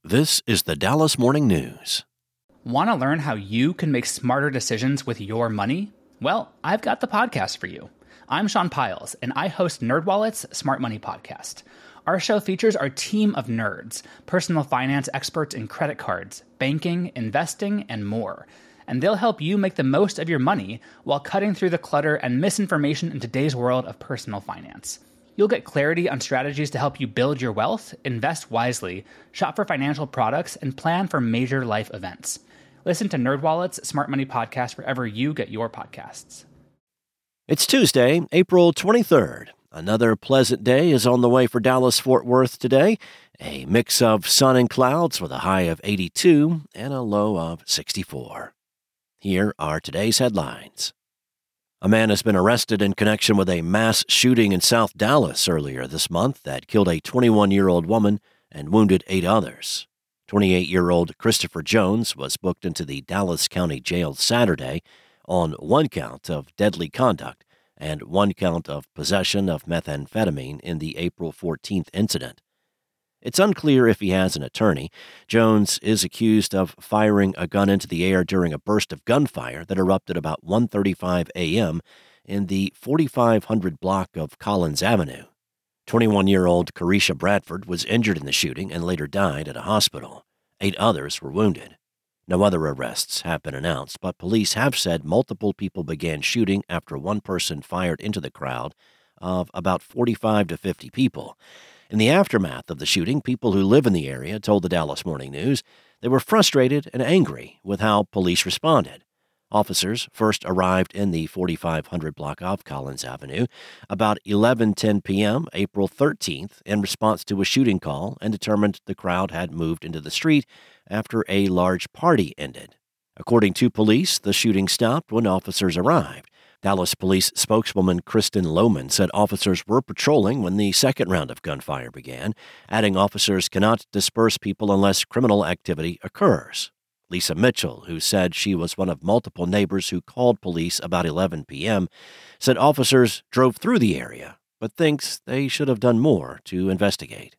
This is the Dallas Morning News. Want to learn how you can make smarter decisions with your money? Well, I've got the podcast for you. I'm Sean Piles, and I host NerdWallet's Smart Money Podcast. Our show features our team of nerds, personal finance experts in credit cards, banking, investing, and more. And they'll help you make the most of your money while cutting through the clutter and misinformation in today's world of personal finance. You'll get clarity on strategies to help you build your wealth, invest wisely, shop for financial products, and plan for major life events. Listen to NerdWallet's Smart Money Podcast wherever you get your podcasts. It's Tuesday, April 23rd. Another pleasant day is on the way for Dallas-Fort Worth today. A mix of sun and clouds with a high of 82 and a low of 64. Here are today's headlines. A man has been arrested in connection with a mass shooting in South Dallas earlier this month that killed a 21-year-old woman and wounded 8 others. 28-year-old Christopher Jones was booked into the Dallas County Jail Saturday on 1 count of deadly conduct and 1 count of possession of methamphetamine in the April 14th incident. It's unclear if he has an attorney. Jones is accused of firing a gun into the air during a burst of gunfire that erupted about 1:35 a.m. in the 4500 block of Collins Avenue. 21-year-old Carisha Bradford was injured in the shooting and later died at a hospital. 8 others were wounded. No other arrests have been announced, but police have said multiple people began shooting after one person fired into the crowd of about 45 to 50 people. In the aftermath of the shooting, people who live in the area told the Dallas Morning News they were frustrated and angry with how police responded. Officers first arrived in the 4500 block of Collins Avenue about 11:10 p.m. April 13th in response to a shooting call and determined the crowd had moved into the street after a large party ended. According to police, the shooting stopped when officers arrived. Dallas Police spokeswoman Kristen Lohman said officers were patrolling when the second round of gunfire began, adding officers cannot disperse people unless criminal activity occurs. Lisa Mitchell, who said she was one of multiple neighbors who called police about 11 p.m., said officers drove through the area, but thinks they should have done more to investigate.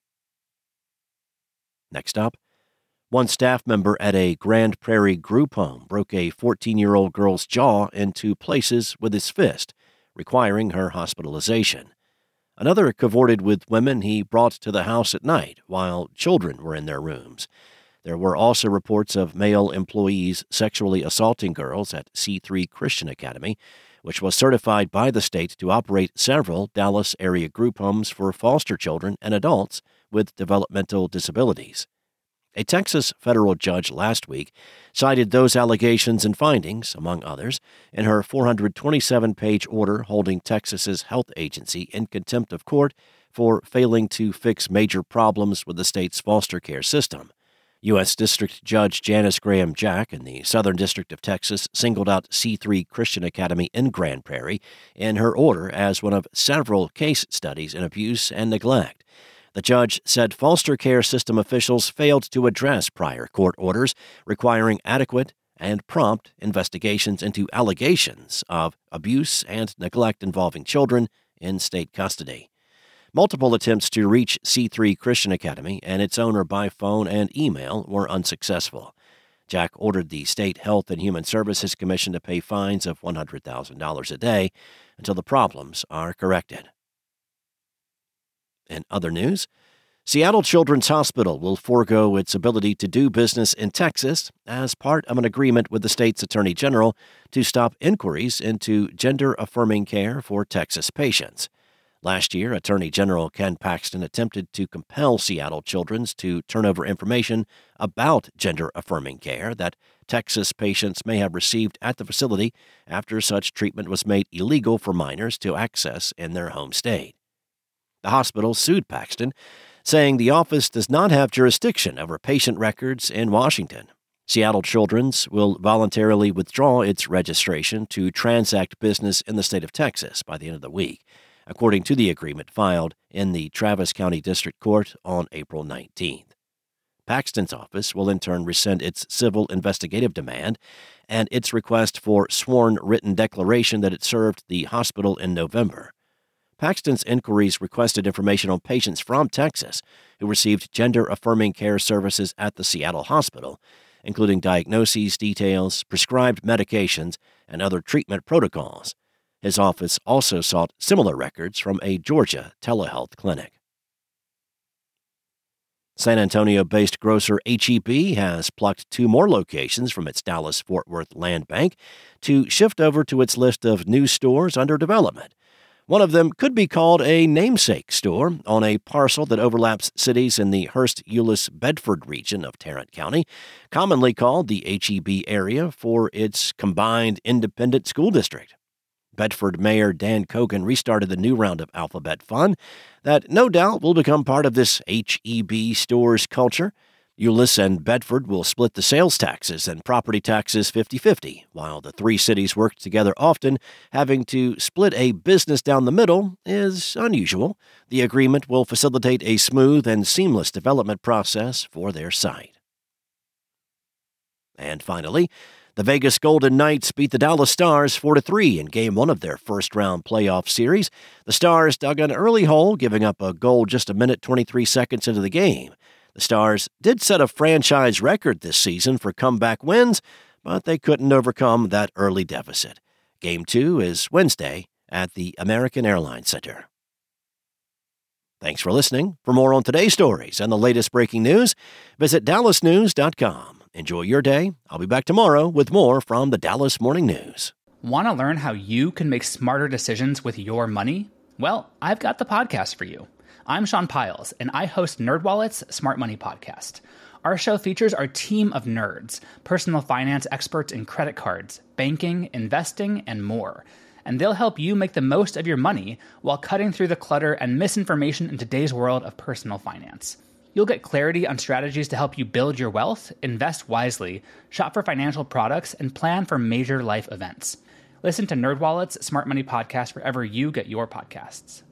Next up, one staff member at a Grand Prairie group home broke a 14-year-old girl's jaw in 2 places with his fist, requiring her hospitalization. Another cavorted with women he brought to the house at night while children were in their rooms. There were also reports of male employees sexually assaulting girls at C3 Christian Academy, which was certified by the state to operate several Dallas area group homes for foster children and adults with developmental disabilities. A Texas federal judge last week cited those allegations and findings, among others, in her 427-page order holding Texas's health agency in contempt of court for failing to fix major problems with the state's foster care system. U.S. District Judge Janice Graham Jack in the Southern District of Texas singled out C3 Christian Academy in Grand Prairie in her order as one of several case studies in abuse and neglect. The judge said foster care system officials failed to address prior court orders requiring adequate and prompt investigations into allegations of abuse and neglect involving children in state custody. Multiple attempts to reach C3 Christian Academy and its owner by phone and email were unsuccessful. Jack ordered the State Health and Human Services Commission to pay fines of $100,000 a day until the problems are corrected. In other news, Seattle Children's Hospital will forego its ability to do business in Texas as part of an agreement with the state's Attorney General to stop inquiries into gender-affirming care for Texas patients. Last year, Attorney General Ken Paxton attempted to compel Seattle Children's to turn over information about gender-affirming care that Texas patients may have received at the facility after such treatment was made illegal for minors to access in their home state. The hospital sued Paxton, saying the office does not have jurisdiction over patient records in Washington. Seattle Children's will voluntarily withdraw its registration to transact business in the state of Texas by the end of the week, according to the agreement filed in the Travis County District Court on April 19th. Paxton's office will in turn rescind its civil investigative demand and its request for sworn written declaration that it served the hospital in November. Paxton's inquiries requested information on patients from Texas who received gender-affirming care services at the Seattle hospital, including diagnoses, details, prescribed medications, and other treatment protocols. His office also sought similar records from a Georgia telehealth clinic. San Antonio-based grocer H-E-B has plucked 2 more locations from its Dallas-Fort Worth land bank to shift over to its list of new stores under development. One of them could be called a namesake store on a parcel that overlaps cities in the Hurst-Euless-Bedford region of Tarrant County, commonly called the H-E-B area for its combined independent school district. Bedford Mayor Dan Cogan restarted the new round of Alphabet Fun that no doubt will become part of this H-E-B store's culture. Euless and Bedford will split the sales taxes and property taxes 50-50, while the 3 cities work together often. Having to split a business down the middle is unusual. The agreement will facilitate a smooth and seamless development process for their site. And finally, the Vegas Golden Knights beat the Dallas Stars 4-3 in Game 1 of their first-round playoff series. The Stars dug an early hole, giving up a goal just a minute 23 seconds into the game. The Stars did set a franchise record this season for comeback wins, but they couldn't overcome that early deficit. Game 2 is Wednesday at the American Airlines Center. Thanks for listening. For more on today's stories and the latest breaking news, visit dallasnews.com. Enjoy your day. I'll be back tomorrow with more from the Dallas Morning News. Want to learn how you can make smarter decisions with your money? Well, I've got the podcast for you. I'm Sean Piles, and I host NerdWallet's Smart Money Podcast. Our show features our team of nerds, personal finance experts in credit cards, banking, investing, and more. And they'll help you make the most of your money while cutting through the clutter and misinformation in today's world of personal finance. You'll get clarity on strategies to help you build your wealth, invest wisely, shop for financial products, and plan for major life events. Listen to NerdWallet's Smart Money Podcast wherever you get your podcasts.